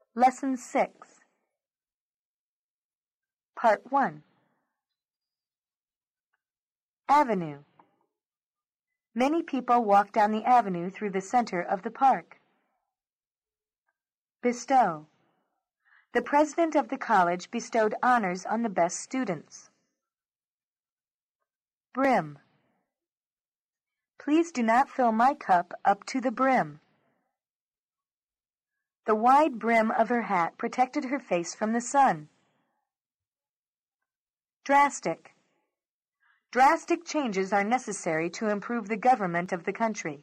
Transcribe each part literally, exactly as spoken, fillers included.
Lesson six. Part one. Avenue. Many people walk down the avenue through the center of the park. Bestow. The president of the college bestowed honors on the best students. Brim. Please do not fill my cup up to the brim. The wide brim of her hat protected her face from the sun. Drastic. Drastic changes are necessary to improve the government of the country.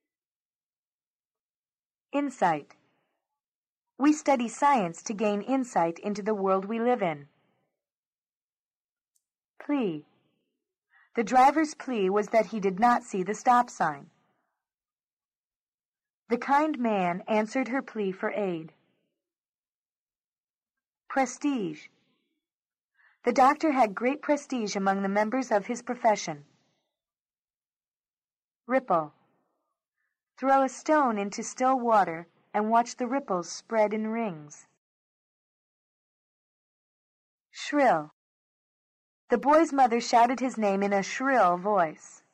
Insight. We study science to gain insight into the world we live in. Plea. The driver's plea was that he did not see the stop sign. The kind man answered her plea for aid. Prestige. The doctor had great prestige among the members of his profession. Ripple. Throw a stone into still water and watch the ripples spread in rings. Shrill. The boy's mother shouted his name in a shrill voice.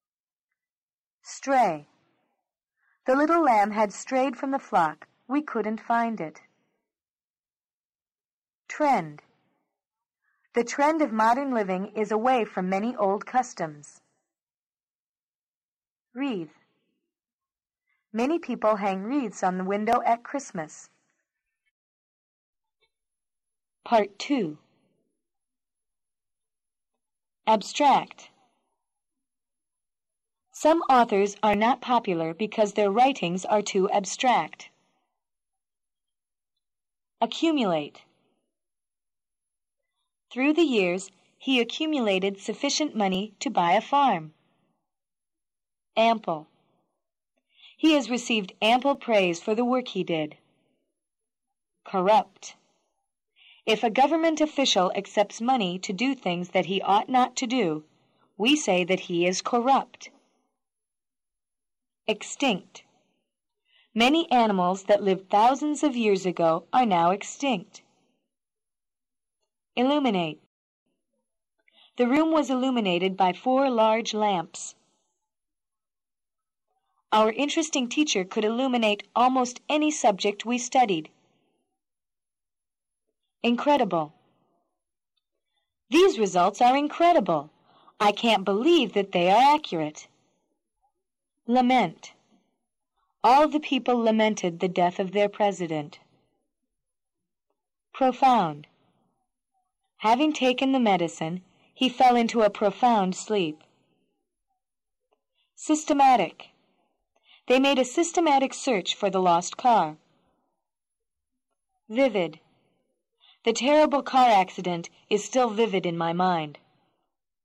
Stray. The little lamb had strayed from the flock. We couldn't find it. Trend. The trend of modern living is away from many old customs. Wreath. Many people hang wreaths on the window at Christmas. Part two. Abstract. Some authors are not popular because their writings are too abstract. Accumulate. Through the years, he accumulated sufficient money to buy a farm. Ample. He has received ample praise for the work he did. Corrupt. If a government official accepts money to do things that he ought not to do, we say that he is corrupt. Extinct. Many animals that lived thousands of years ago are now extinct. Illuminate. The room was illuminated by four large lamps. Our interesting teacher could illuminate almost any subject we studied. Incredible. These results are incredible. I can't believe that they are accurate. Lament. All the people lamented the death of their president. Profound. Having taken the medicine, he fell into a profound sleep. Systematic. They made a systematic search for the lost car. Vivid. The terrible car accident is still vivid in my mind.